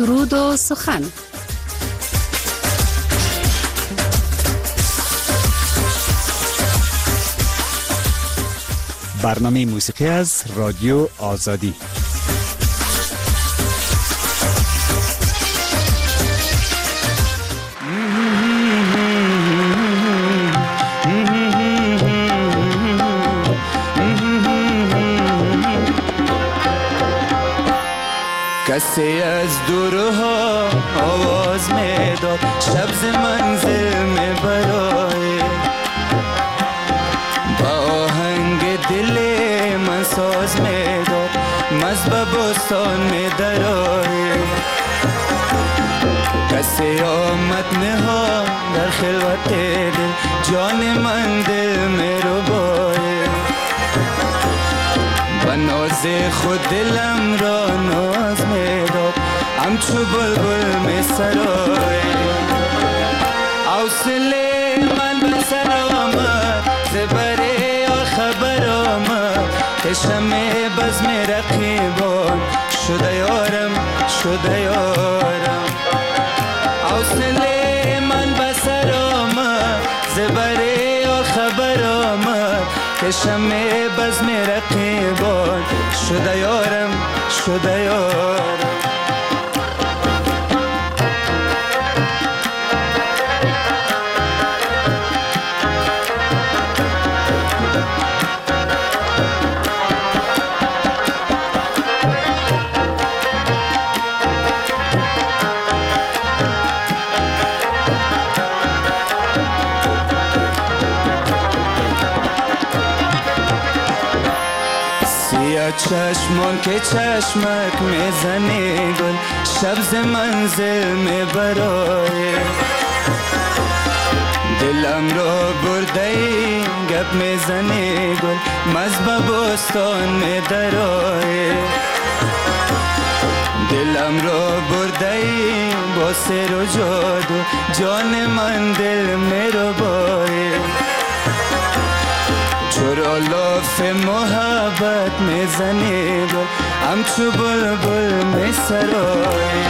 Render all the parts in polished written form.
سرود و سخن. برنامه موسیقی از رادیو آزادی. کسی از دورها آواز میداد، شب ز منزل میبرای، با آهنگ دل من ساز میداد، مز به بستان میدرای. کسی آمد نهان در خلوت دل، جان من دل میربای، و ناز خود دلم را ناز میداد، همچو بلبل میسرای. حوصله من به سر آمد، زبره خبر آمد، که شمع بزم رقیبان شده یارم، شده یارم. حوصله من به سر آمد، زبره خبر آمد، که شمع بزم رقیبان شده یارم، شده یارم. چشمان که چشمک میزنی گل، شب ز منزل میبرای، دلم را برده ای گپ میزنی گل، مز به بستان میدرای. دلم را برده ای با سر و جادو، جان من دل میربای. چرا لاف محبت میزنی گل، همچو بلبل میسرای.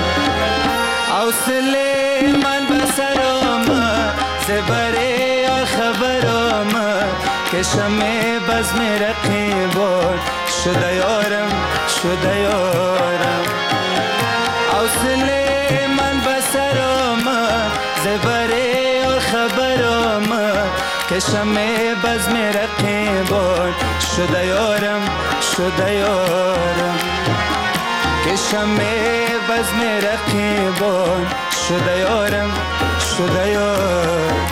حوصله من به سر آمد، زبره خبر آمد، که شمع بزم رقیبان شده یارم، شده یارم. حوصله من به سر آمد، زبره خبر آمد، که شمع بزم رقیبان شده یارم، شده یارم. که شمع بزم رقیبان شده یارم، شده یارم.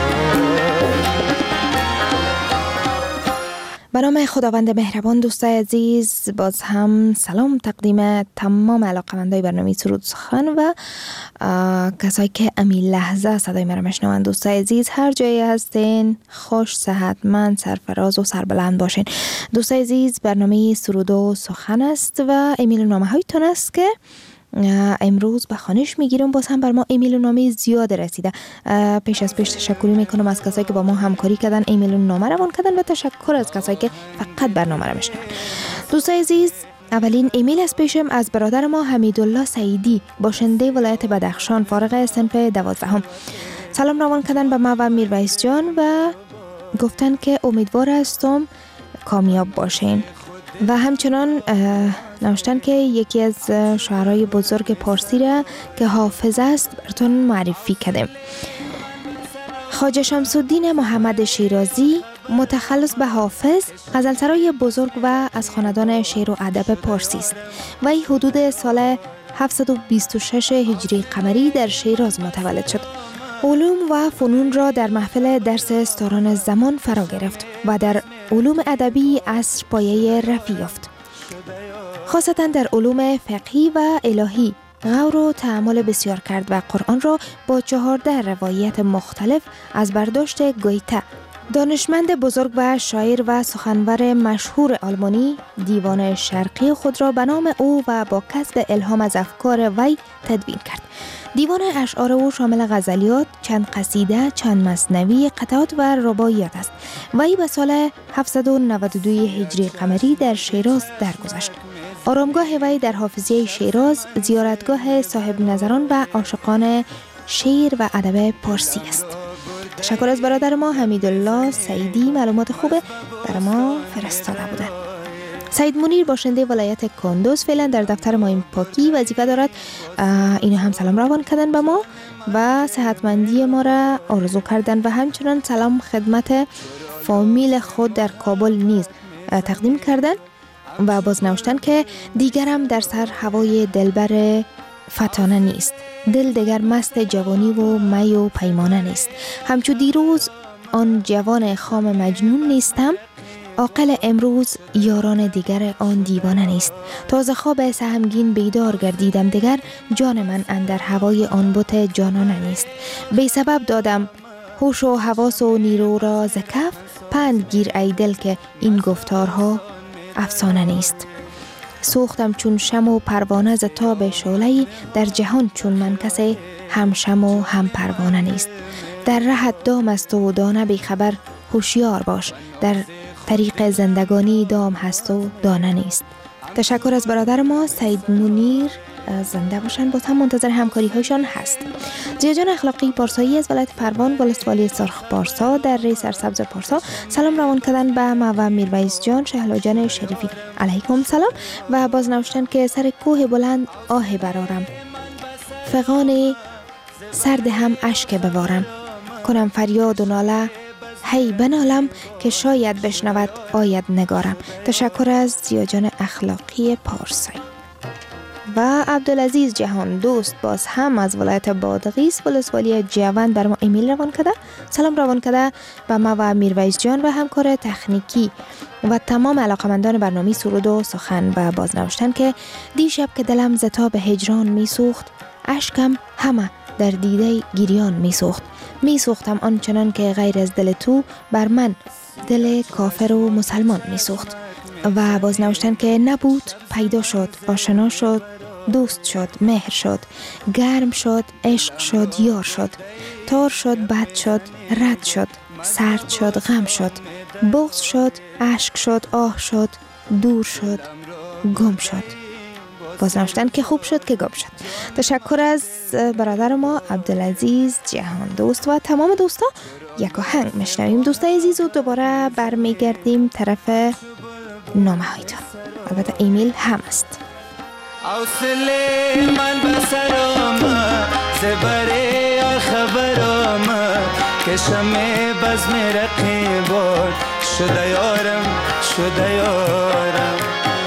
به نام خداوند مهربان، دوستای عزیز، باز هم سلام تقدیم تمام علاقه‌مندای برنامه سرود سخن و کسایی که امین لحظه صدای مرا میشنوند. دوستای عزیز، هر جایی هستین خوش، صحتمند، سرفراز و سربلند باشین. دوستای عزیز، برنامه سرود و سخن است و ایمیل و نامه هایتون است که امروز به خوانش میگیرم. باز هم بر ما ایمیل و نامه زیاد رسیده. پیش از پیش تشکری میکنم از کسایی که با ما همکاری کردن، ایمیل و نامه روان کردن، و تشکر از کسایی که فقط برنامه رو میشنون. دوستای عزیز، اولین ایمیل از پیشم از برادر ما حمیدالله سعیدی، باشنده ولایت بدخشان، فارغ صنف 12. سلام روان کردن به ما و میرویس جان و گفتن که امیدوار هستم کامیاب باشین، و همچنان نوشتن که یکی از شاعرای بزرگ پارسی را که حافظ است براتون معرفی کردیم. خواجه شمس الدین محمد شیرازی، متخلص به حافظ، غزلسرای بزرگ و از خاندان شعر و ادب پارسی است و این حدود سال 726 هجری قمری در شیراز متولد شد. علوم و فنون را در محفل درس استاران زمان فرا گرفت و در علوم ادبی عصر پایه رفیع یافت. خاصتا در علوم فقهی و الهی غور و تأمل بسیار کرد و قرآن را با 14 روایت مختلف از برداشت گویته، دانشمند بزرگ و شاعر و سخنور مشهور آلمانی، دیوان شرقی خود را به نام او و با کسب الهام از افکار وی تدوین کرد. دیوان اشعار او شامل غزلیات، چند قصیده، چند مثنوی، قطعات و رباعیات است. وی به سال 792 هجری قمری در شیراز درگذشت. آرامگاه وی در حافظیه شیراز زیارتگاه صاحب نظران و عاشقان شعر و ادب پارسی است. تشکر از برادر ما حمیدالله سعیدی، معلومات خوب برای ما فرستاده بودند. سعید منیر باشنده ولایت کندوز فعلا در دفتر مایم پاکی وظیفه دارد. اینو هم سلام روان کردن به ما و صحتمندی ما را آرزو کردن و همچنان سلام خدمت فامیل خود در کابل نیز تقدیم کردن و باز نوشتن که دیگرم در سر هوای دلبر فتانه نیست، دل دیگر مست جوانی و می و پیمانه نیست. همچو دیروز آن جوان خام مجنون نیستم، عاقل امروز یاران دیگر آن دیوانه نیست. تازه خواب سهمگین بیدار گردیدم دیگر، جان من اندر هوای آن بت جانانه نیست. بی سبب دادم هوش و حواس و نیرو را ز کف، پند گیر ای دل که این گفتارها افسانه نیست. سوختم چون شم و پروانه ز تاب شعله‌ای، در جهان چون من کسی هم شم و هم پروانه نیست. در رهت دام است و دانه بی خبر هوشیار باش، در طریق زندگانی دام هست و دانه نیست. تشکر از برادر ما سعید منیر، زنده باشن، باز هم منتظر همکاری هایشان هست. زیاجان اخلاقی پارسایی از ولایت پروان ولسوالی سرخ پارسا در ری سرسبز پارسا سلام روان کردن به ما و میرویس جان شهلا جان شریفی علیکم سلام و باز نوشتن که سر کوه بلند آه برارم، فغان سرد هم اشک بوارم، کنم فریاد و ناله هی بنالم که شاید بشنود آید نگارم. تشکر از زیاجان اخلاقی پارسایی. و عبدالعزیز جهان دوست باز هم از ولایت بادغیس ولسوالی جوان بر ما ایمیل روان کرده، سلام روان کرده به ما و میرویس جان و همکار تکنیکی و تمام علاقمندان برنامه سرود و سخن و باز نوشتن که دیشب که دلم ز تاب هجران میسوخت، اشکم همه در دیده گریان میسوخت. میسوختم آنچنان که غیر از دل تو بر من دل کافر و مسلمان میسوخت. و باز نوشتن که نبود پیدا شد، آشنا شد، دوست شد، مهر شد، گرم شد، عشق شد، یار شد، تار شد، بد شد، رد شد، سرد شد، غم شد، بغض شد، اشک شد، آه شد، دور شد، گم شد. باز نوشتن که خوب شد که گم شد. تشکر از برادر ما عبدالعزیز جهان دوست و تمام دوستا. یک آهنگ میشنویم دوستای عزیز و دوباره برمیگردیم طرف نامه هایتان، البته ایمیل هم است. حوصله من بسرام زبره خبرام که شمع بزم رقیبان شده یارم شده یارم.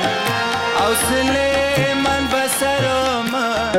حوصله من بسرام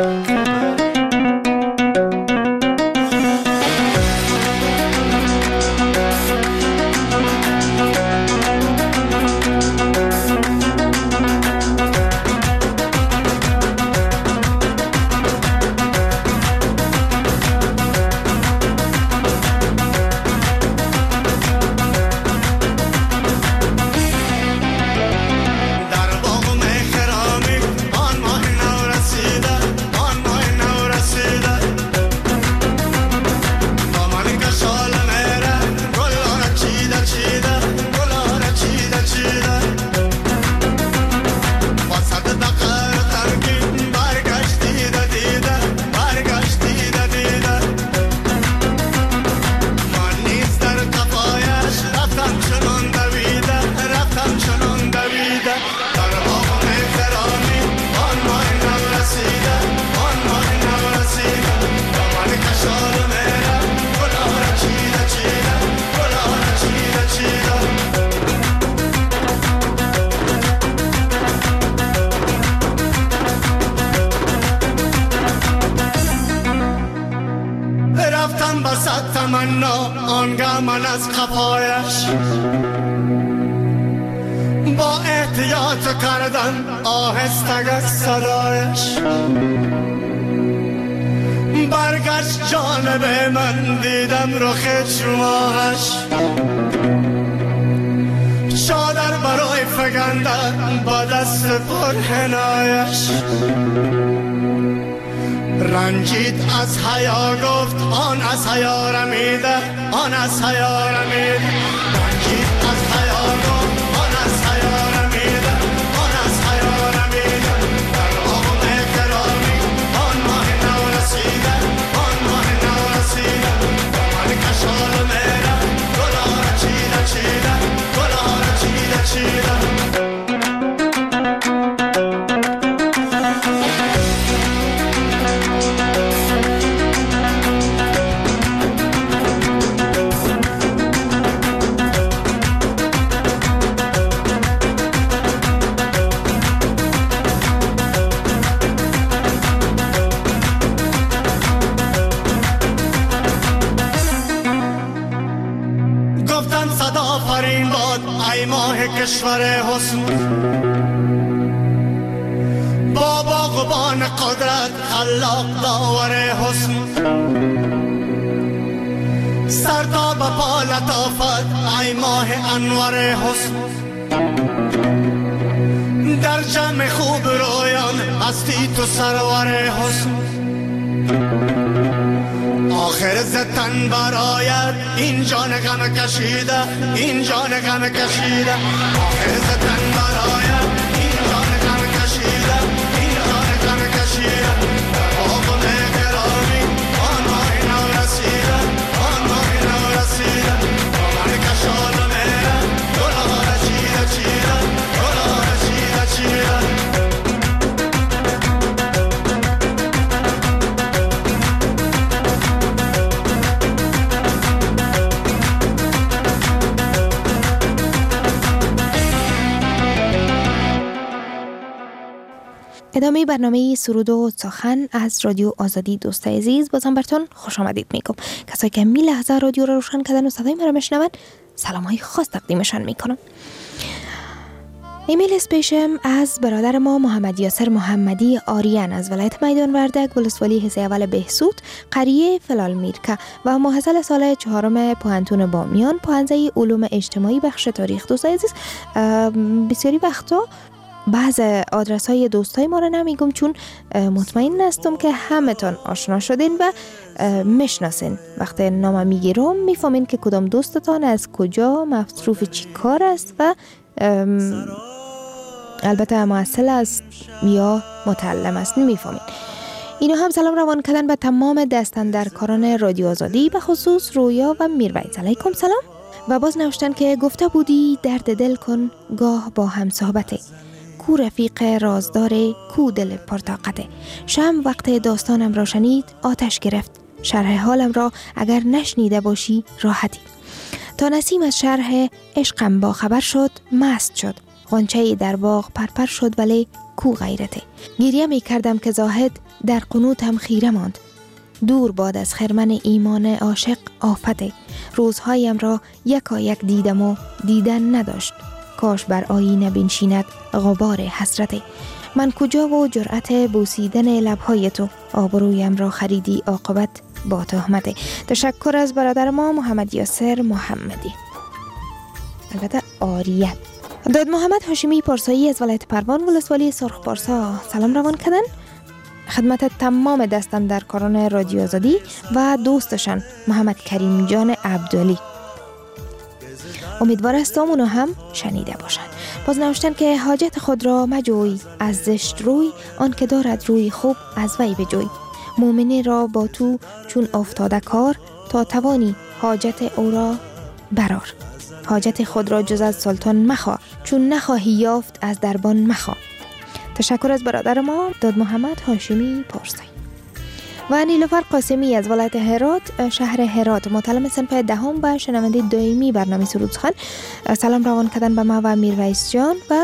من از قفایش با احتیاط کردن آهستگه صدایش برگشت جانب من دیدم رخ چماهش چادر برای فگندن با دست پرهنایش رنجید از حیا گفت آن از حیا رمیده آن از حیا رمیده رنجید از حیا گفت آن از حیا رمیده آن از حیا رمیده ماه کشور حسن، با باغبان قدرت خلاق داور حسن، سرتا به پا لطافت ای ماه انور حسن، در جمع خوب رویان هستی تو سرور حسن، آخر زتن برایت این جان غم کشیده، این جان غم کشیده، آخر زتن برایت این جان غم کشیده، این جان غم کشیده، آقا مهربانی آن ماه نو رسیده، آن ماه نو رسیده، آمد کشال مهر گلها چیده چیده، گلها چیده چیده. ادامه برنامه سرود و سخن از رادیو آزادی. دوستای عزیز، بازم براتون خوش آمدید میگم. کسایی که می لحظه رادیو رو روشن کردن و صدای مرا میشنون، سلام های خاص تقدیمشان میکنم. ایمیل اسپیشم از برادر ما محمد یاسر محمدی آریان از ولایت میدان وردک، ولسوالی حصه اول بهسود، قریه فلال میرکه و محصل سال 4 پوهنتون بامیان، پوهنده علوم اجتماعی بخش تاریخ. دوستای عزیز، بسیاری وقتا بعض آدرس های دوستای ما رو نمیگم، چون مطمئن هستم که همتون آشنا شدین و میشناسین. وقتی نام میگیرم میفهمین که کدام دوستتان از کجا، مصروف چی کار است و البته محصل است یا متعلم است، میفهمین. اینا هم سلام روان کردن به تمام دستاندرکاران رادیو آزادی، به خصوص رویا و میرویس. علیکم سلام. و باز نوشتن که گفته بودی درد دل کن گاه با هم صحبته، کو رفیق رازداره، کو دل پرطاقته. شم وقت داستانم را شنید آتش گرفت، شرح حالم را اگر نشنیده باشی راحتی. تا نسیم از شرح عشقم با خبر شد مست شد، غنچه در باغ پرپر شد ولی کو غیرته. گریه می کردم که زاهد در قنوتم خیره ماند، دور باد از خرمن ایمان عاشق آفته. روزهایم را یکایک دیدم و دیدن نداشت، کاش بر آینه بنشیند غبار حسرته. من کجا و جرأت بوسیدن لبهای تو، آبرویم را خریدی عاقبت با تهمته. تشکر از برادر ما محمد یاسر محمدی، البته آریه. داد محمد هاشمی پارسایی از ولایت پروان، ولسوالی سرخ پارسا، سلام روان کردن خدمت تمام دستاندرکاران رادیو آزادی و دوستشان محمد کریم جان عبدالی. امیدوار هستم اونو هم شنیده باشند. باز نوشتن که حاجت خود را مجوی، از زشت روی آن که دارد روی خوب از وی بجوی. مومنی را با تو چون افتاده کار، تا توانی حاجت او را برار. حاجت خود را جز از سلطان مخواه، چون نخواهی یافت از دربان مخواه. تشکر از برادر ما داد محمد هاشمی پارسایی. و نیلوفر قاسمی از ولایت هرات، شهر هرات، متعلم صنف دهم و شنونده دائمی برنامه سرود سخن، سلام روان کردن به ما و میرویس جان و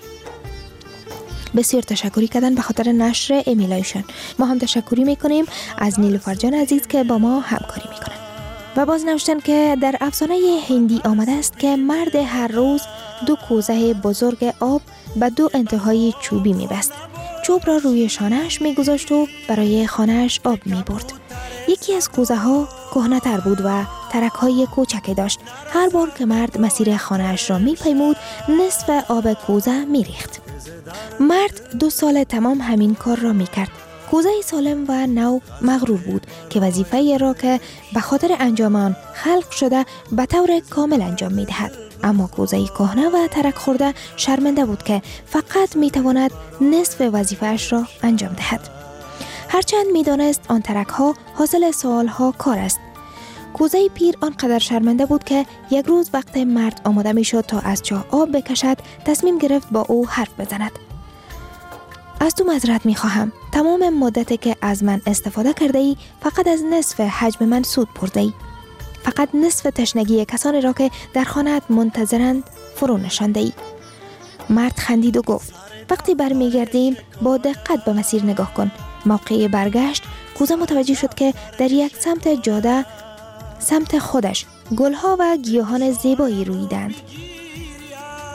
بسیار تشکری کردن به خاطر نشر ایمیلایشان. ما هم تشکری میکنیم از نیلوفر جان عزیز که با ما همکاری میکنن. و باز نوشتن که در افسانه هندی آمده است که مرد هر روز 2 کوزه بزرگ آب به 2 انتهای چوبی میبست. چوب را روی شانه‌اش میگذاشت و برای خانه‌اش آب میبرد. یکی از کوزه ها کهنه‌تر بود و ترک‌های کوچکی داشت. هر بار که مرد مسیر خانه‌اش را میپیمود، نصف آب کوزه میریخت. مرد 2 سال تمام همین کار را میکرد. کوزه سالم و نو مغرور بود که وظیفه‌ای را که به خاطر انجام آن خلق شده به طور کامل انجام میدهد. اما کوزه کهنه و ترک خورده شرمنده بود که فقط میتواند نصف وظیفه‌اش را انجام دهد. هرچند میدانست آن ترک ها حاصل سالها کار است. کوزه پیر آنقدر شرمنده بود که یک روز وقت مرد آماده میشد تا از چاه آب بکشد، تصمیم گرفت با او حرف بزند. از تو معذرت میخواهم، تمام مدتی که از من استفاده کرده ای فقط از نصف حجم من سود برده ای. فقط نصف تشنگی کسانی را که در خانه‌ات منتظرند فرو نشانده ای. مرد خندید و گفت وقتی برمیگردیم با دقت به مسیر نگاه کن. موقع برگشت کوزه متوجه شد که در یک سمت جاده سمت خودش گلها و گیاهان زیبایی رویدند.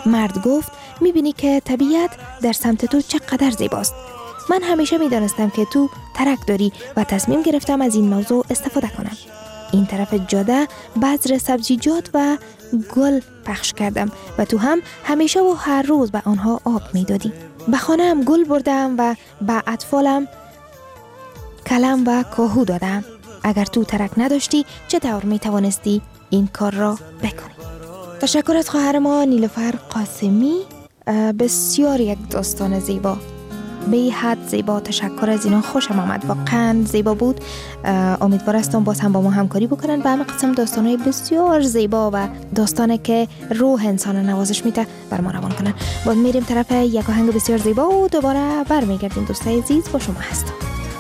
مرد گفت میبینی که طبیعت در سمت تو چقدر زیباست. من همیشه میدانستم که تو ترک داری و تصمیم گرفتم از این موضوع استفاده کنم. این طرف جاده بذر سبزیجات و گل پخش کردم و تو هم همیشه و هر روز به آنها آب میدادی. به خانه‌ام گل بردم و به اطفالم کلم و کاهو دادم. اگر تو ترک نداشتی چطور میتوانستی این کار را بکنی؟ تشکر از خواهر ما نیلوفر قاسمی. بسیار یک داستان زیبا، به حد زیبا. تشکر از اینا، خوشم آمد، واقعا زیبا بود. امیدوار هستم باز هم با ما همکاری بکنن و همه قسم داستانهای بسیار زیبا و داستانه که روح انسان نوازش میده بر ما روان کنن. باز میریم طرف یک آهنگ بسیار زیبا و دوباره برمیگردیم. دوستای عزیز با شما هستم.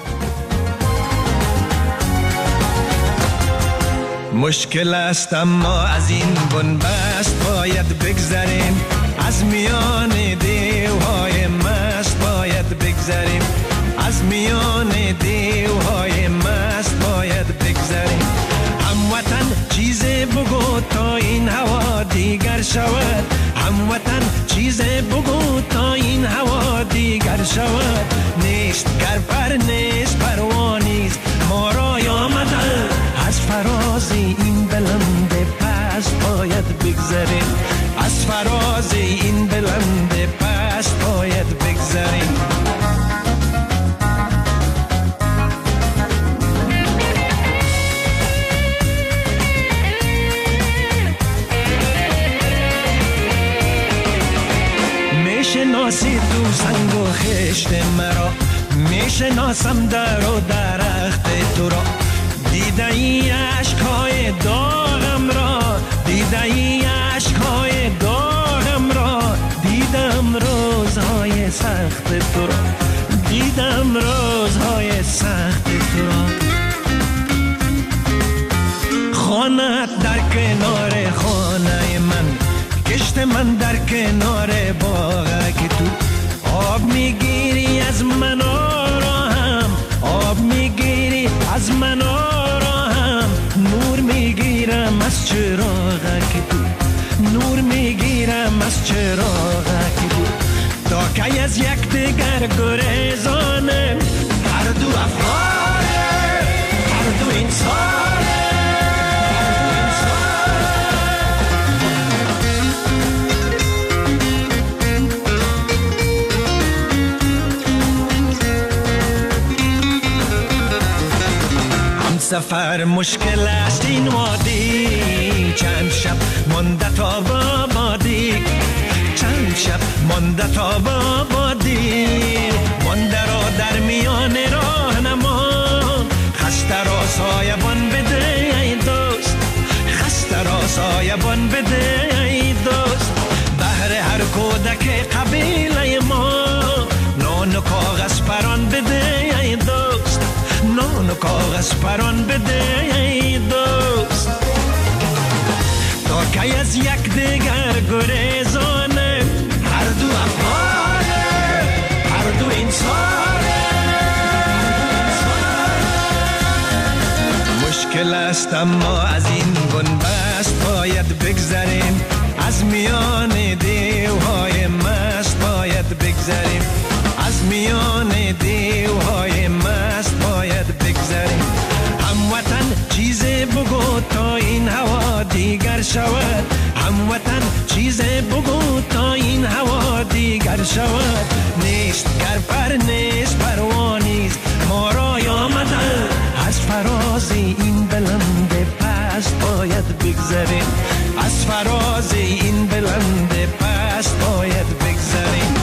مشکل است اما از این بنبست باید بگذریم، از میان دیوهای مست باید بگذریم، از میان دیوهای مست باید بگذریم. هموطن چیزی بگو تا این هوا دیگر شود، هموطن چیزی بگو تا این هوا دیگر شود. نیست گر پر نیست پروانیست ما را آمده، از فراز این بلند پس باید بگذریم، از فراز این بلند پس باید بگذریم. میشناسی تو سنگ و خشت مرا، میشناسم در و درخت تو را. دیده ای عشقهای داغم را، دیده ای عشقهای داغم را، دیدم روزهای سخت تو را، دیدم روزهای سخت تو را. خانه‌ات در کنار خانه من، کشت من در کنار باغ که تو آب میگیری از من آراهم، آب میگیری از من آراهم. نور میگیرم از چراغ که تو، نور میگیرم از چراغ که تو. تا که از یک دیگر گریزانه، هر دو افغانه، هر دو انسانه. سفر مشکل است این وادی، چند شب مانده تا بابادی، چند شب مانده تا بابادی. مانده را در میان راهنما، خسته را سایبان بده ای دوست، خسته را سایبان بده ای دوست. بهر هر کودک قبیله ما، نان و کاغذ پران بده ای دوست، نان و کاغذ پران بده ای دوست. تا که از یک دیگر گریزانه، هر دو افغانه، هر دو انسانه. مشکل است اما از این بنبست باید بگذریم، از میان دیوهای مست باید بگذریم، از میان دیوهای مست باید بگذریم. هموطن چیزی بگو تا این هوا دیگر شود، هموطن چیزی بگو تا این هوا دیگر شود. نیست گر پر نیست پروانیست ما را آمده، از فراز این بلند پس باید بگذریم، از فراز این بلند پس باید بگذریم.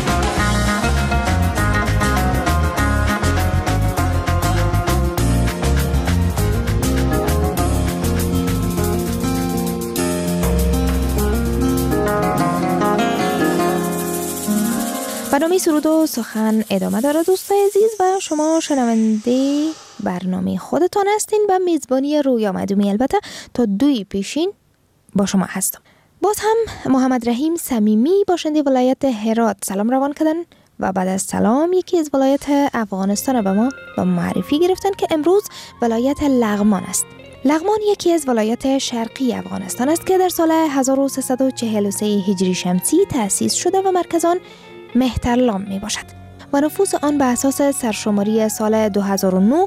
برنامه سرود و سخن ادامه داره دوستای عزیز و شما شنونده برنامه خودتان هستین و میزبانی رویا مدومی. البته تا 2 پیشین با شما هستم. باز هم محمد رحیم صمیمی باشنده ولایت هرات سلام روان کردن و بعد از سلام یکی از ولایت افغانستان به ما با معرفی گرفتن که امروز ولایت لغمان است. لغمان یکی از ولایات شرقی افغانستان است که در سال 1343 هجری شمسی تأسیس شده و مرکز آن مهترلام می باشد و نفوس آن به اساس سرشماری سال 2009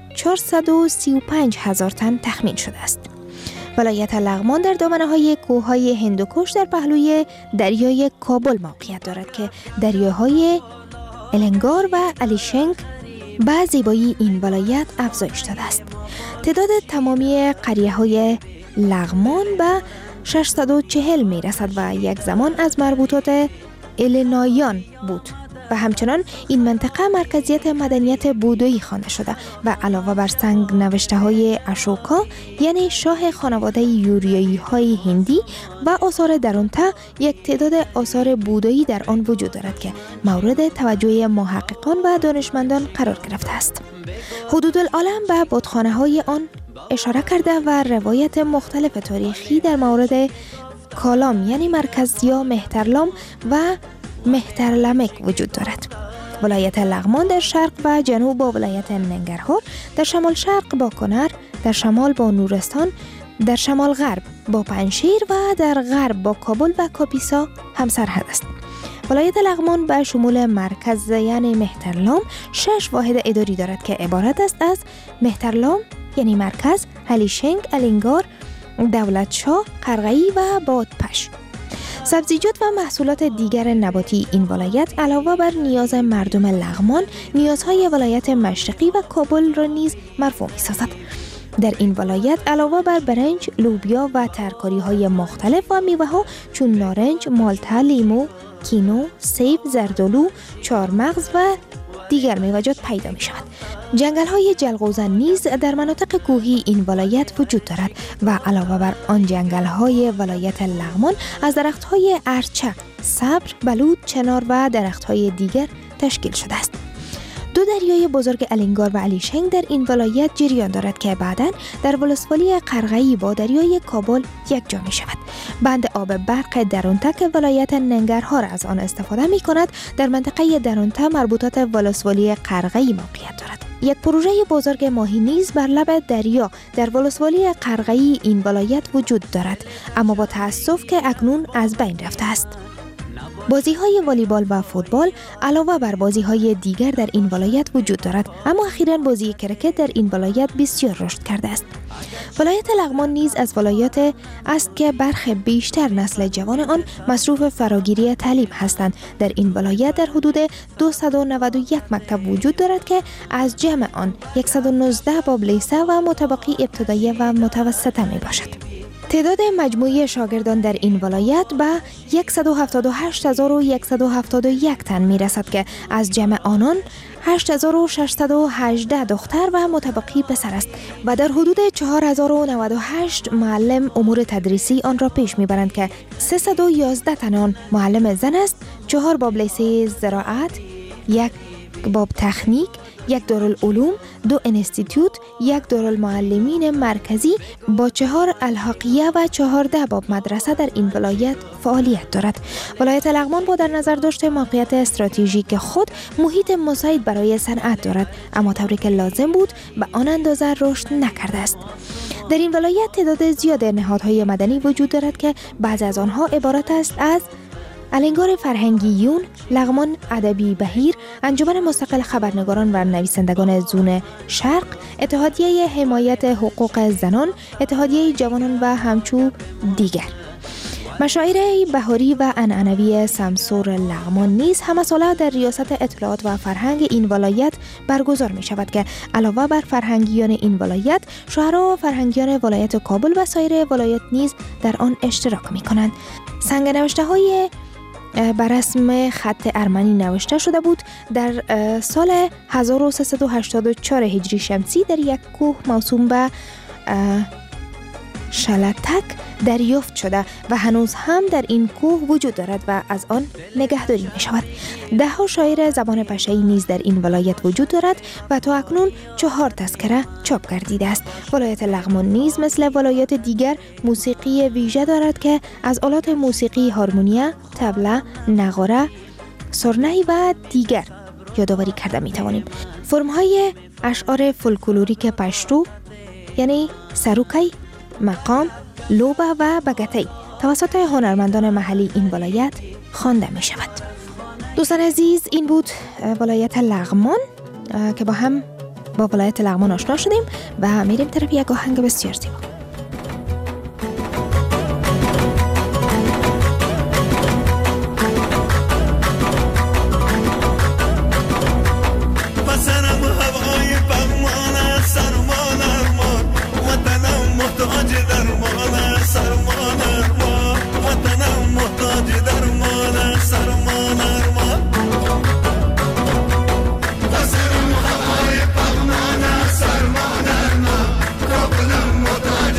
435,000 تن تخمین شده است. ولایت لغمان در دامنه‌های کوههای هندوکش در پهلوی دریای کابل موقعیت دارد که دریاهای النگار و الیشنگ به زیبایی این ولایت افزایش داده است. تعداد تمامی قریه‌های لغمان به 640 می رسد و یک زمان از مربوطات ایلیناییان بود و همچنان این منطقه مرکزیت مدنیت بودایی خوانده شده و علاوه بر سنگ نوشته های اشوکا یعنی شاه خانواده یوریایی های هندی و آثار درونتا، یک تعداد آثار بودایی در آن وجود دارد که مورد توجه محققان و دانشمندان قرار گرفته است. حدود العالم به بتخانه های آن اشاره کرده و روایت مختلف تاریخی در مورد کالام یعنی مرکز یا مهترلام و مهترلمک وجود دارد. ولایت لغمان در شرق و جنوب با ولایت ننگرهار، در شمال شرق با کنر، در شمال با نورستان، در شمال غرب با پنشیر و در غرب با کابل و کاپیسا همسرحد است. ولایت لغمان به شمول مرکز یعنی مهترلام 6 واحد اداری دارد که عبارت است از مهترلام یعنی مرکز، الیشنگ، الینگار، دولتشاه، قرغه‌ای و بادپش. سبزیجات و محصولات دیگر نباتی این ولایت علاوه بر نیاز مردم لغمان، نیازهای ولایت مشرقی و کابل را نیز مرفوع می‌سازد. در این ولایت علاوه بر برنج، لوبیا و ترکاری‌های مختلف و میوه‌ها چون نارنج، مالتا، لیمو، کینو، سیب، زردآلو، چهارمغز و دیگر میوه‌جات پیدا می‌شود. جنگل‌های جلغوزن نیز در مناطق کوهی این ولایت وجود دارد و علاوه بر آن جنگل‌های ولایت لغمان از درخت‌های ارچه، صبر، بلوط، چنار و درخت‌های دیگر تشکیل شده است. دو دریای بزرگ الینگار و الیشنگ در این ولایت جریان دارد که بعداً در ولسوالی قرغه‌ای با دریای کابل یکجا می شود. بند آب برق درونتا که ولایت ننگرهار از آن استفاده می کند در منطقه درونتا مربوطات ولسوالی قرغه‌ای موقعیت دارد. یک پروژه بزرگ ماهی نیز بر لب دریا در ولسوالی قرغه‌ای این ولایت وجود دارد، اما با تأسف که اکنون از بین رفته است. بازی‌های والیبال و فوتبال علاوه بر بازی‌های دیگر در این ولایت وجود دارد، اما اخیراً بازی کرکت در این ولایت بسیار رشد کرده است. ولایت لغمان نیز از ولایات است که برخی بیشتر نسل جوان آن مصروف فراگیری تعلیم هستند. در این ولایت در حدود 291 مکتب وجود دارد که از جمع آن 119 باب لیسه و متبقی ابتدایی و متوسطه می باشد. تعداد مجموعی شاگردان در این ولایت به 178,171 تن می رسد که از جمع آنان 8,618 دختر و متبقی پسر است و در حدود 4,098 معلم امور تدریسی آن را پیش می برند که 311 تن معلم زن است، 4 باب لیسه زراعت، 1 باب تکنیک، 1 دارالعلوم، 2 انستیتوت، 1 دارالمعلمین مرکزی با 4 الحاقیه و 14 باب مدرسه در این ولایت فعالیت دارد. ولایت لغمان با در نظر داشته موقعیت استراتژیک خود محیط مساعد برای صنعت دارد، اما طوری که لازم بود به آن اندازه رشد نکرده است. در این ولایت تعداد زیاد نهادهای مدنی وجود دارد که بعضی از آنها عبارت است از الینگار فرهنگیون، لغمان ادبی بهیر، انجمن مستقل خبرنگاران و نویسندگان زون شرق، اتحادیه حمایت حقوق زنان، اتحادیه جوانان و همچو دیگر. مشاعر بهاری و عنعنوی سمسور لغمان نیز همه ساله در ریاست اطلاعات و فرهنگ این ولایت برگزار می شود که علاوه بر فرهنگیان این ولایت، شاعران و فرهنگیان ولایت کابل و سایر ولایت نیز در آن اشتراک می کنند. سنگ نوشته های بر رسم خط ارمنی نوشته شده بود در سال 1384 هجری شمسی در یک کوه موسوم به شلتک دریافت شده و هنوز هم در این کوه وجود دارد و از آن نگهداری می شود. 10 شاعر زبان پشه‌ای نیز در این ولایت وجود دارد و تا اکنون 4 تذکره چاپ گردیده است. ولایت لغمان نیز مثل ولایات دیگر موسیقی ویژه دارد که از آلات موسیقی هارمونیا، طبله، نغاره، سرنهی و دیگر یادآوری کرده می توانیم. فرم‌های اشعار فولکلوریک پشتو، یعنی سروکی، مقام، لوبه و بگتی توسط هنرمندان محلی این ولایت خوانده می شود. دوستان عزیز، این بود ولایت لغمان که با ولایت لغمان آشنا شدیم و میریم طرف یک آهنگ بسیار زیبا. Sarmana, sarmana, sarmana,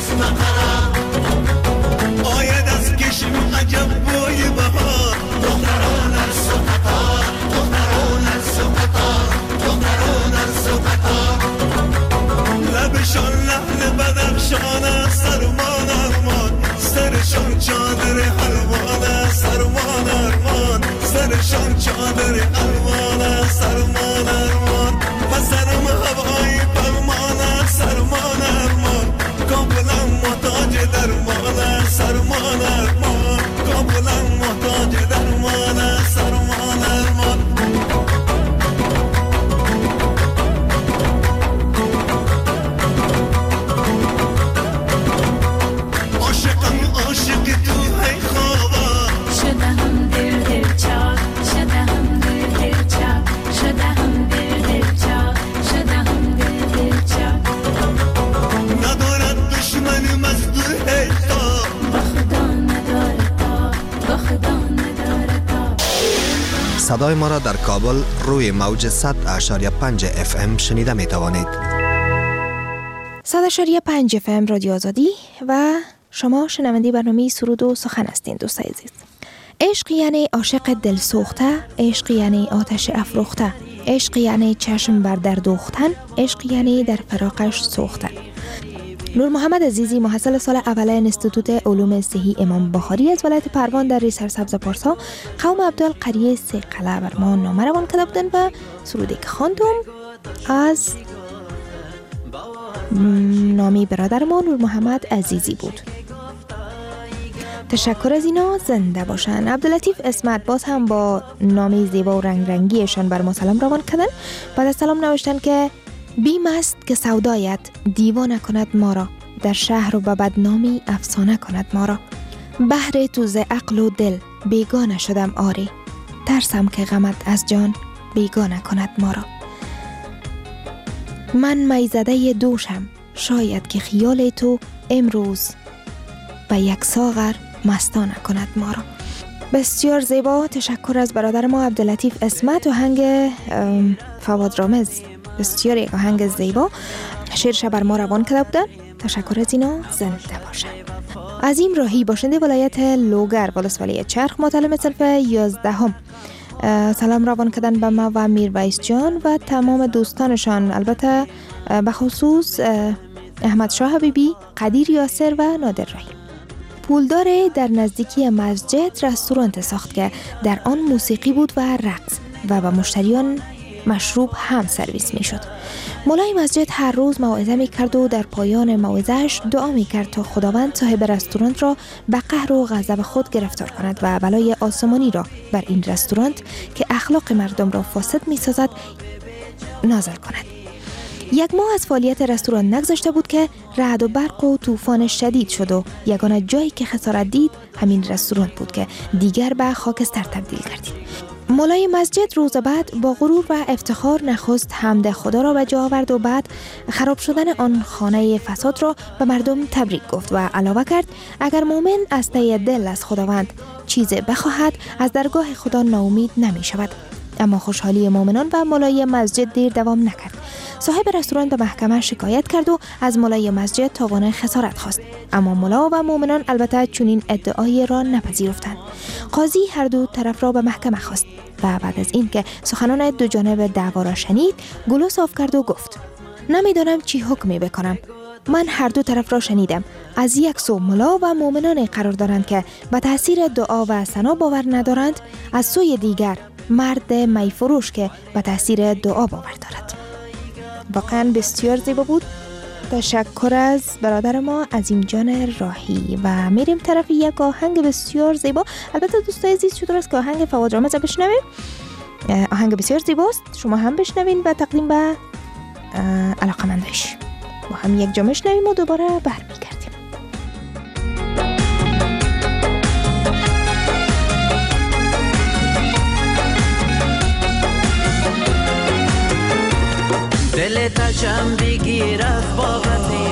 نخرم آید از کشم عجب بوی بهار دختران از سقطار دختران از سقطار دختران از سقطار لبشان لحن بدخشان سرمان ارمان سرشان چادر حلوان سرمان ارمان سرشان چادر حلوان سرمان ارمان و سرم هوای پرمان سرمان ارمان کاملا محتاج درمان سرمان ارمان کاملا محتاج درمان سرمان ارمان عاشق تو هی خوابا شده هم دل چاک شده هم دل چاک شده هم دل چاک شده هم دل چاک ندارد دشمن مزدور هی تا با خدا نداره تا با خدا نداره تا. صدای ما را در کابل روی موج 100.5 FM شنیده می توانید. 100.5 FM رادیو آزادی و شما شنونده برنامه سرود و سخن هستین دوستای عزیز. عشق یعنی عاشق دل سوخته، عشق یعنی آتش افروخته، عشق یعنی چشم بر در دوختن، عشق یعنی در فراقش سوختن. نور محمد عزیزی محصل سال اول انستیتوت علوم صحی امام بخاری از ولایت پروان در سرسبز پارسا قوم عبدالقریه سیقله بر ما نامه روان کرده بودند و سرودی که خواندم از نامی برادر ما نور محمد عزیزی بود. تشکر از اینا، زنده باشن. عبداللطیف اسمت باز هم با نامی زیبا و رنگ رنگیشان بر ما سلام روان کردن. بعد از سلام نوشتن که بیم است که سودایت دیوانه کند ما را، در شهر و به بدنامی افسانه کند ما را. بهر تو ز عقل و دل بیگانه شدم آری، ترسم که غمت از جان بیگانه کند ما را. من میزده دوشم، شاید که خیال تو امروز به یک ساغر مستانه کند ما را. بسیار زیبا. تشکر از برادر ما عبداللطیف اسمت. آهنگ فوادرامز، بسیار یک آهنگ زیبا، شعرش بر ما روان کرده بودن. تشکر از اینا، زنده باشن. عظیم راهی باشنده ولایت لوگر ولسوالی چرخ مطالب صنف 11 سلام روان کردن به ما و میرویس جان و تمام دوستانشان، البته به خصوص احمد شاه حبیبی، قدیر یاسر و نادر رحیم. پولدار در نزدیکی مسجد رستوران ساخت که در آن موسیقی بود و رقص و به مشتریان مشروب هم سرویس می شد. مولای مسجد هر روز موعظه می کرد و در پایان موعظه‌اش دعا می کرد تا خداوند صاحب رستوران را به قهر و غضب خود گرفتار کند و بلای آسمانی را بر این رستوران که اخلاق مردم را فاسد می سازد نازل کند. یک ماه از فعالیت رستوران نگذشته بود که رعد و برق و طوفان شدید شد و یگانه جایی که خسارت دید همین رستوران بود که دیگر به خاکستر تبدیل گردید. مولای مسجد روز بعد با غرور و افتخار نخست حمد خدا را به جا آورد و بعد خراب شدن آن خانه فساد را به مردم تبریک گفت و علاوه کرد اگر مؤمن از ته دل از خداوند چیز بخواهد از درگاه خدا ناامید نمی شود. اما خوشحالی مؤمنان و مولای مسجد دیر دوام نکرد. صاحب رستوران به محکمه شکایت کرد و از مولای مسجد تاوان خسارت خواست، اما مولا و مؤمنان البته چنین ادعایی را نپذیرفتند. قاضی هر دو طرف را به محکمه خواست و بعد از این که سخنان دو جانب دعوا را شنید گلو صاف کرد و گفت نمیدانم چی حکمی بکنم. من هر دو طرف را شنیدم. از یک سو مولا و مؤمنان قرار دارند که به تاثیر دعا و ثنا باور ندارند، از سوی دیگر مرد میفروش که به تاثیر دعا باور دارد. واقعا بسیار زیبا بود. تشکر از برادر ما عظیم جان راهی و میریم طرف یک آهنگ بسیار زیبا. البته دوستای عزیز چطور است که آهنگ فوادرامز بشنویم؟ آهنگ بسیار زیباست، شما هم بشنوین و تقدیم به علاقمندش. با هم یک جا میشنویم و دوباره برمیگردیم. دل تشم بگیرد باقتی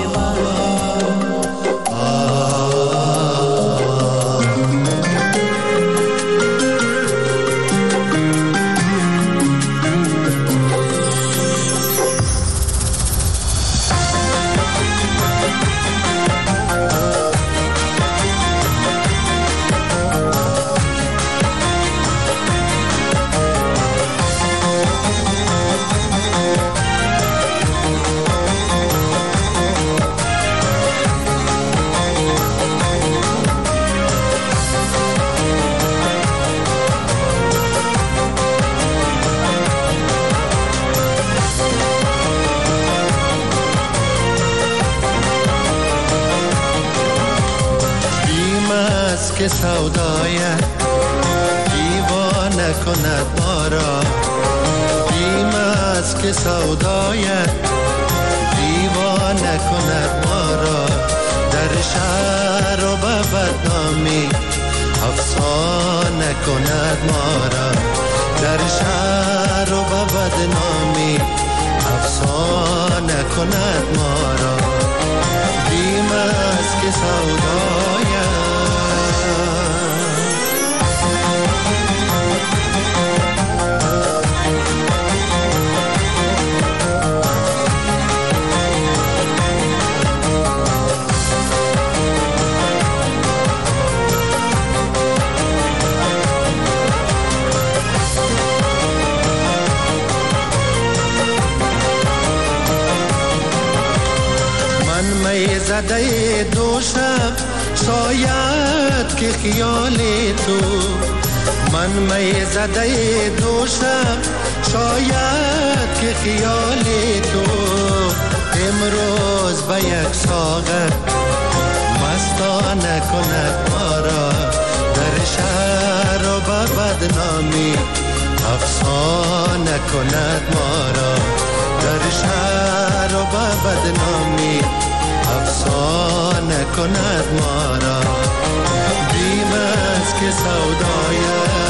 که سودایت دیوانه کند ما را، بیم است که سودایت دیوانه کند ما را. در شهر و به بدنامی افسانه کند ما را، در شهر و به بدنامی افسانه کند ما را. بیم است که سودایت زده دو شب شاید که خیال تو، من می زده دو شب شاید که خیال تو. امروز به یک ساغر مستانه کند ما را، در شهر و به بدنامی افسانه کند ما را، در شهر و به بدنامی افسانه کند ما را. بیم است که سودایت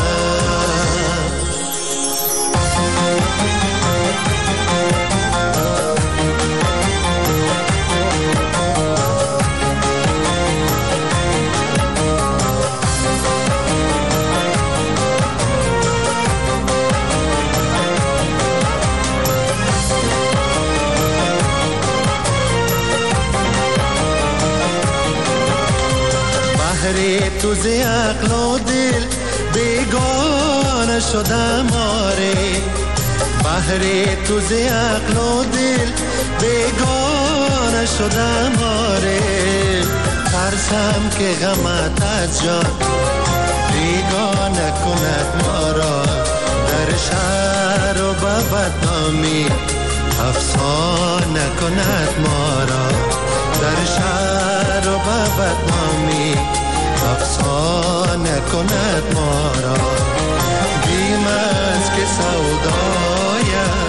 تو زی عقل و دل بیگانه شدم آره، بحر تو زی عقل و دل بیگانه شدم آره. ترسم که غمت از جان بیگانه کند ما را، در شهر و به بدنامی افسانه کند ما را، در شهر و به بدنامی افسانه کند ما را. بیم است که سودایت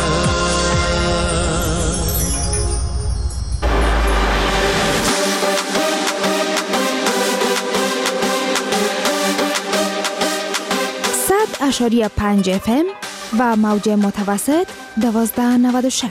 .5 FM و موج متوسط 1296.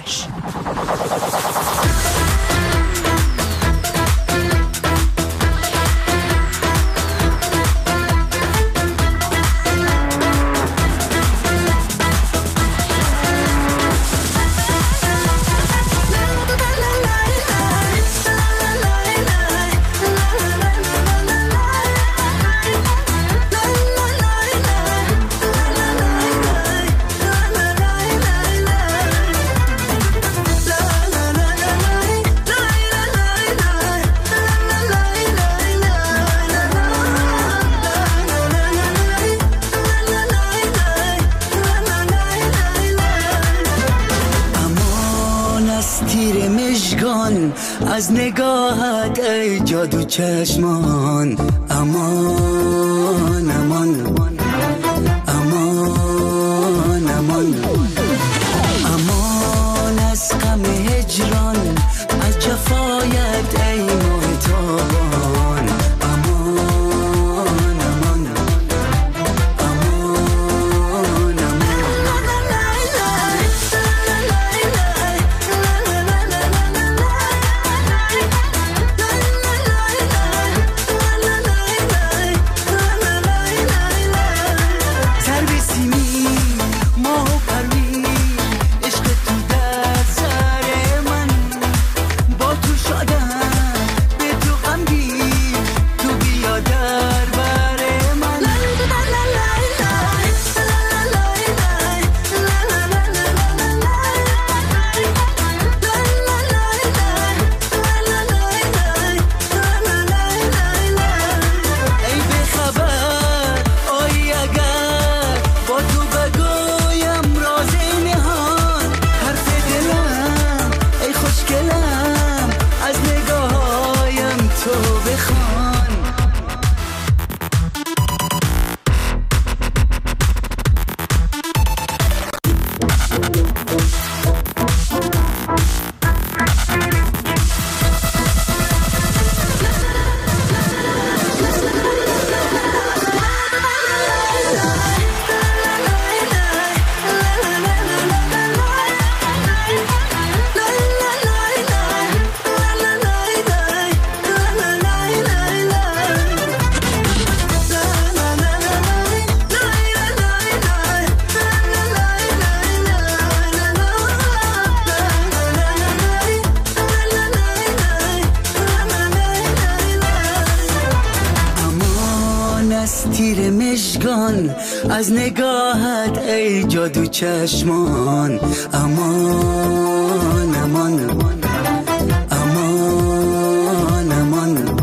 از نگاهت ای جادو چشمان، امان امان امان امان امان از غم هجران، از جفایت ای ماه تابان. امان امان امان سر به سینه امان از نگاهت ای جادو چشمان امان امان امان امان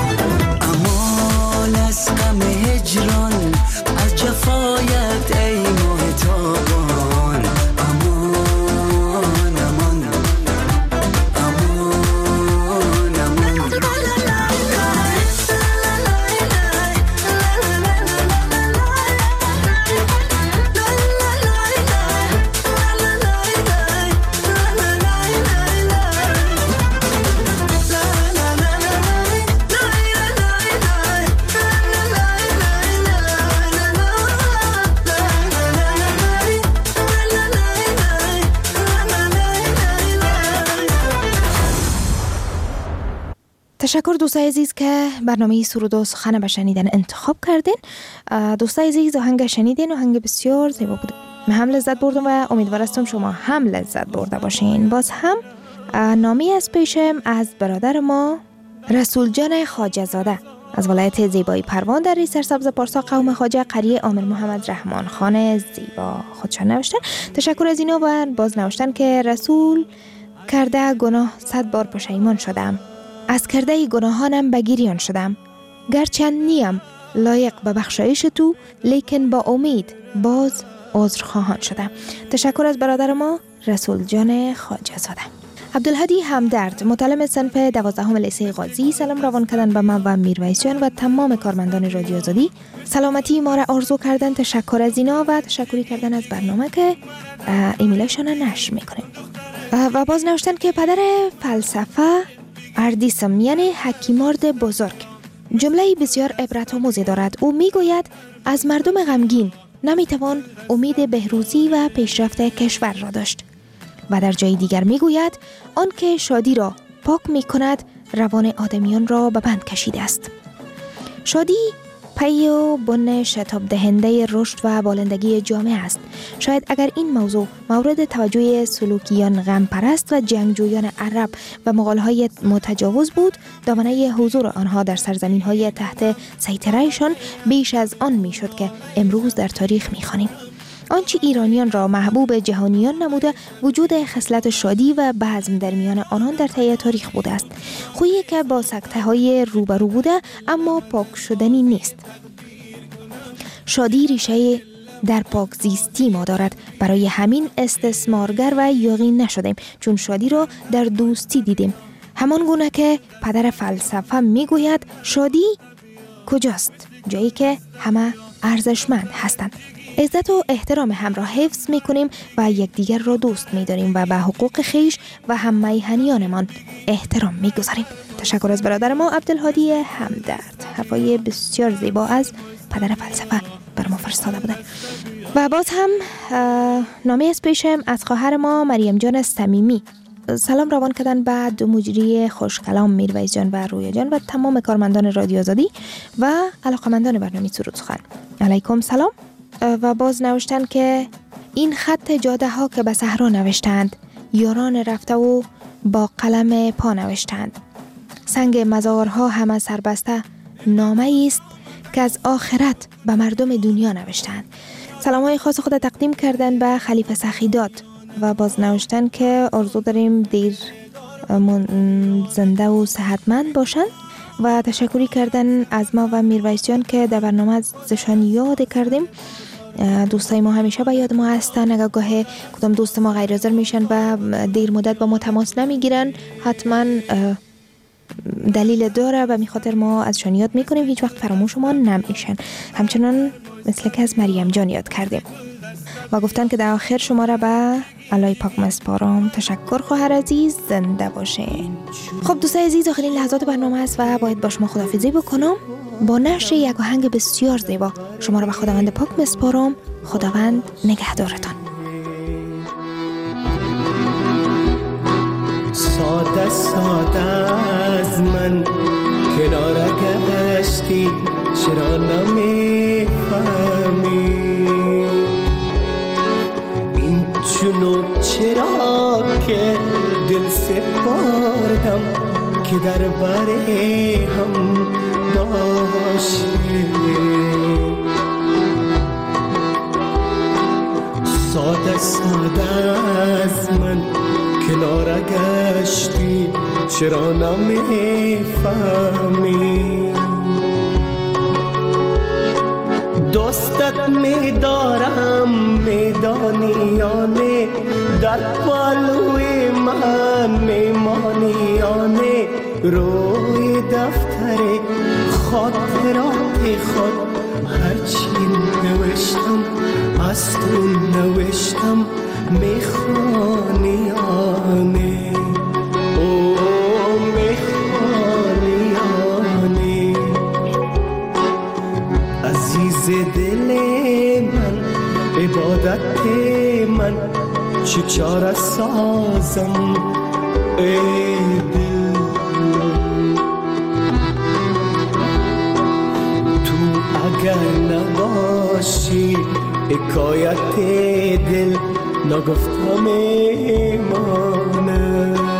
امان از غم هجران از جفایت ای ماه تابان امان امان امان امان تشکر دوستای عزیز که برنامه سرود و سخن به شنیدن انتخاب کردین. دوستای عزیز آهنگ شنیدین، آهنگ بسیار زیبا بود. من هم لذت بردم و امیدوار هستم شما هم لذت برده باشین. باز هم نامی از پیشم از برادر ما رسول جان خواجه زاده از ولایت زیبای پروان در سرسبز پارسا قوم خواجه قریه عامر محمد رحمان خان زیبا خودشان نوشتن. تشکر از اینا و باز نوشتن که رسول کرده گناه 100 بار پشیمان شدم، از کرده گناهانم بگیریان شدم، گرچند نیم لایق به بخشایش تو، لیکن با امید باز عذر خواهان شدم. تشکر از برادر ما رسول جان خواجه زاده. عبدالهادی همدرد متعلم صنف 12 لیسه غازی سلام روان کردن به من و میرویس جان و تمام کارمندان رادیو آزادی. سلامتی ما را آرزو کردن. تشکر از اینا و تشکری کردن از برنامه که ایمیلشان نشر میکنیم. و باز نوشتن که پدر فلسفه اردیسم یعنی حکیمارد بزرگ جمله بسیار عبرت آموزی دارد. او میگوید از مردم غمگین نمیتوان امید بهروزی و پیشرفت کشور را داشت و در جای دیگر میگوید آن که شادی را پاک میکند روان آدمیان را به بند کشیده است. شادی پی و بن شتاب دهنده رشد و بالندگی جامعه است. شاید اگر این موضوع مورد توجه سلوکیان غم پرست و جنگجویان عرب و مغول‌های متجاوز بود، دامنه حضور آنها در سرزمین‌های تحت سیطره‌شان بیش از آن میشد که امروز در تاریخ می‌خوانیم. آنچه ایرانیان را محبوب جهانیان نموده وجود خصلت شادی و بزم در میان آنان در طی تاریخ بوده است. خویی که با سکته‌های روبرو بوده اما پاک شدنی نیست. شادی ریشه در پاک زیستی ما دارد. برای همین استثمارگر و یقین نشدیم، چون شادی را در دوستی دیدیم. همان گونه که پدر فلسفه میگوید شادی کجاست؟ جایی که همه ارزشمند هستند. عزت و احترام هم را حفظ میکنیم و یکدیگر را دوست میداریم و به حقوق خیش و هم میهنیانمان احترام میگذاریم. تشکر از برادر ما عبدالهادی همدرد. حرفای بسیار زیبا از پدر فلسفه بر ما فرستاده بودن. و باز هم نامه از پیشم از خواهر ما مریم جان صمیمی سلام روان کردن به دو مجری خوشکلام میرویس جان و رویا جان و تمام کارمندان رادیو آزادی و علاقمندان برنامه سرود سخن. علیکم سلام. و باز نوشتن که این خط جاده ها که به صحرا نوشتند، یاران رفته و با قلم پا نوشتند. سنگ مزارها همه سربسته نامه است که از آخرت به مردم دنیا نوشتند. سلام های خاص خود تقدیم کردن به خلیفه سخیدات و باز نوشتن که آرزو داریم دیر زنده و صحتمند باشند و تشکری کردن از ما و میرویس جان که در برنامه ازشان یاد کردیم. دوستای ما همیشه با یاد ما هستن. اگر گاهی کدام دوست ما غیر حاضر میشن و دیر مدت با ما تماس نمیگیرن، حتما دلیل داره و میخاطر ما ازشان یاد میکنیم، هیچ وقت فراموش ما نمیشن. همچنان مثل که از مریم جان یاد کردیم و گفتن که در آخر شما را به الهی پاک مسپارم. تشکر خواهر عزیز، زنده باشین. خب دوستای عزیز، آخرین لحظات برنامه است و باید با شما خداحافظی بکنم. با نشر یک آهنگ بسیار زیبا شما را به خداوند پاک مسپارم. خداوند نگهدارتان. ساده ساده از من کنار گشتی، چرا نمیفهمی این چونو چرا که دل سپردم که در بره هم باشی. ساده ساده از من کنار گشتی چرا نمیفهمی؟ دوستت میدارم میدانی یا نه، در پالوی من میمانی یا نه، روی دفتر خاطرات خود هرچی نوشتم از تو نوشتم میخوانی یا نه؟ او میخوانی یا نه؟ عزیز دل من عبادت من چه چاره سازم ای دل؟ تو اگر نباشی حکایت دل نگفته میمانه.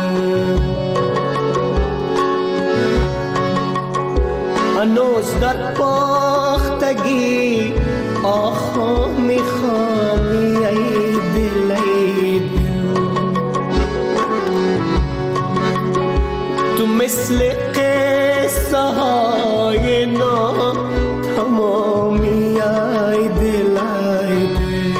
هنوز در پختگی آخو میخوامی ای دل ای دل، تو مثل قصه های نام تمامی ای دل ای دل.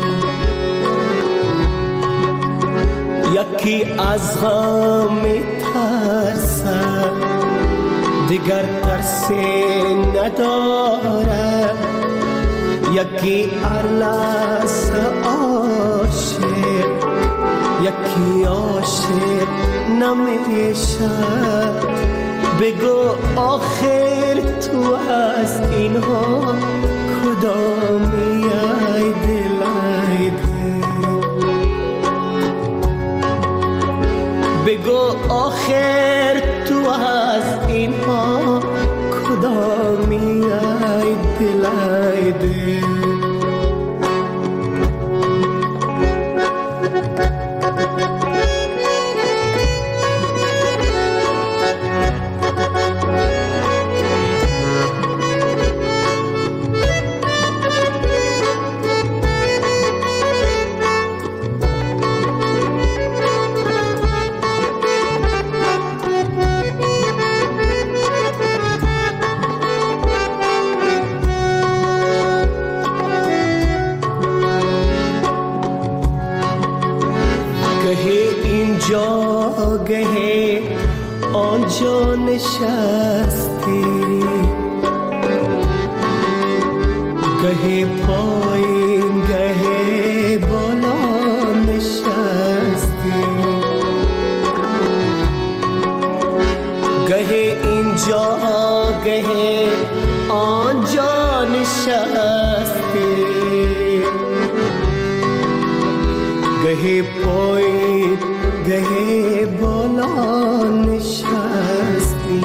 یکی از غم میترسد دیگر ترسی نداره، یکی ارلس عاشق یکی عاشق نمیشه. بگو آخر تو از اینها کدامی ای دل ای دل؟ بگو آخر تو از اینها کدامی ای دل ای دل؟ گهی آنجا نشستی، گهی پایین گهی بالا نشستی، گهی اینجا گهی آنجا نشستی، گهی پایین گهی بالا نشستی.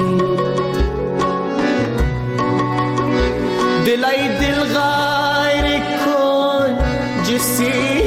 دلای دل غیر کن جسی